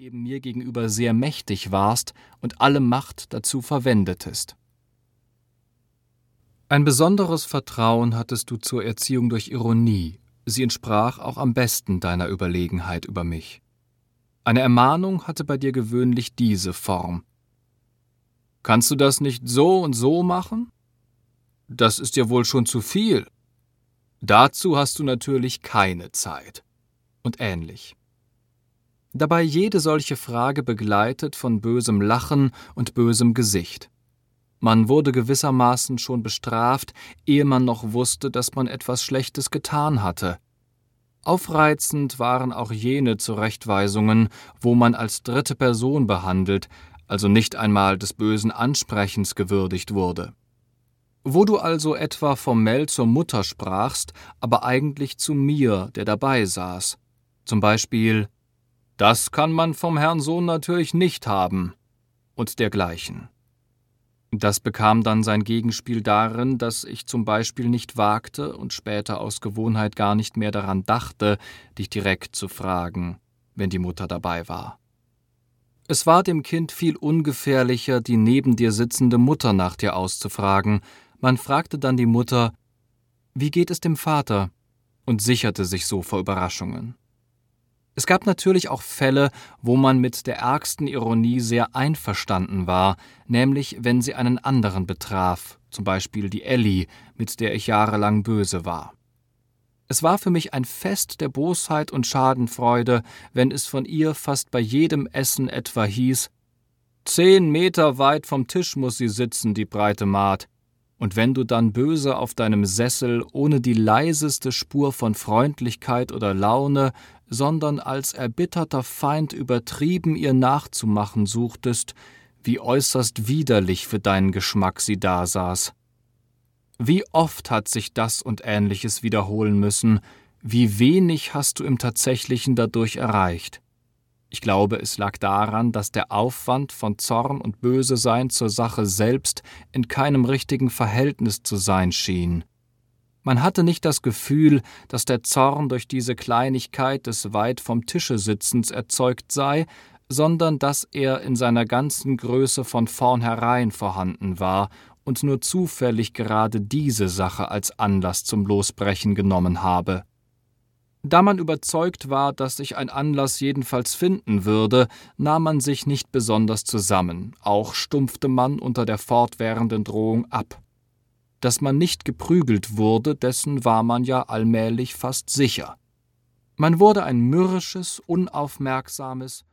eben mir gegenüber sehr mächtig warst und alle Macht dazu verwendetest. Ein besonderes Vertrauen hattest du zur Erziehung durch Ironie, sie entsprach auch am besten deiner Überlegenheit über mich. Eine Ermahnung hatte bei dir gewöhnlich diese Form: »Kannst du das nicht so und so machen? Das ist ja wohl schon zu viel. Dazu hast du natürlich keine Zeit.« Und ähnlich. Dabei jede solche Frage begleitet von bösem Lachen und bösem Gesicht. Man wurde gewissermaßen schon bestraft, ehe man noch wusste, dass man etwas Schlechtes getan hatte. Aufreizend waren auch jene Zurechtweisungen, wo man als dritte Person behandelt, also nicht einmal des bösen Ansprechens gewürdigt wurde. Wo du also etwa formell zur Mutter sprachst, aber eigentlich zu mir, der dabei saß. Zum Beispiel: »Das kann man vom Herrn Sohn natürlich nicht haben« und dergleichen. Das bekam dann sein Gegenspiel darin, dass ich zum Beispiel nicht wagte und später aus Gewohnheit gar nicht mehr daran dachte, dich direkt zu fragen, wenn die Mutter dabei war. Es war dem Kind viel ungefährlicher, die neben dir sitzende Mutter nach dir auszufragen. Man fragte dann die Mutter: »Wie geht es dem Vater?« und sicherte sich so vor Überraschungen. Es gab natürlich auch Fälle, wo man mit der ärgsten Ironie sehr einverstanden war, nämlich wenn sie einen anderen betraf, zum Beispiel die Elli, mit der ich jahrelang böse war. Es war für mich ein Fest der Bosheit und Schadenfreude, wenn es von ihr fast bei jedem Essen etwa hieß: »10 Meter weit vom Tisch muss sie sitzen, die breite Maad«, und wenn du dann böse auf deinem Sessel ohne die leiseste Spur von Freundlichkeit oder Laune, sondern als erbitterter Feind übertrieben ihr nachzumachen suchtest, wie äußerst widerlich für deinen Geschmack sie dasaß. Wie oft hat sich das und Ähnliches wiederholen müssen, wie wenig hast du im Tatsächlichen dadurch erreicht. Ich glaube, es lag daran, dass der Aufwand von Zorn und Bösesein zur Sache selbst in keinem richtigen Verhältnis zu sein schien. Man hatte nicht das Gefühl, dass der Zorn durch diese Kleinigkeit des weit vom Tische Sitzens erzeugt sei, sondern dass er in seiner ganzen Größe von vornherein vorhanden war und nur zufällig gerade diese Sache als Anlass zum Losbrechen genommen habe. Da man überzeugt war, dass sich ein Anlass jedenfalls finden würde, nahm man sich nicht besonders zusammen, auch stumpfte man unter der fortwährenden Drohung ab. Dass man nicht geprügelt wurde, dessen war man ja allmählich fast sicher. Man wurde ein mürrisches, unaufmerksames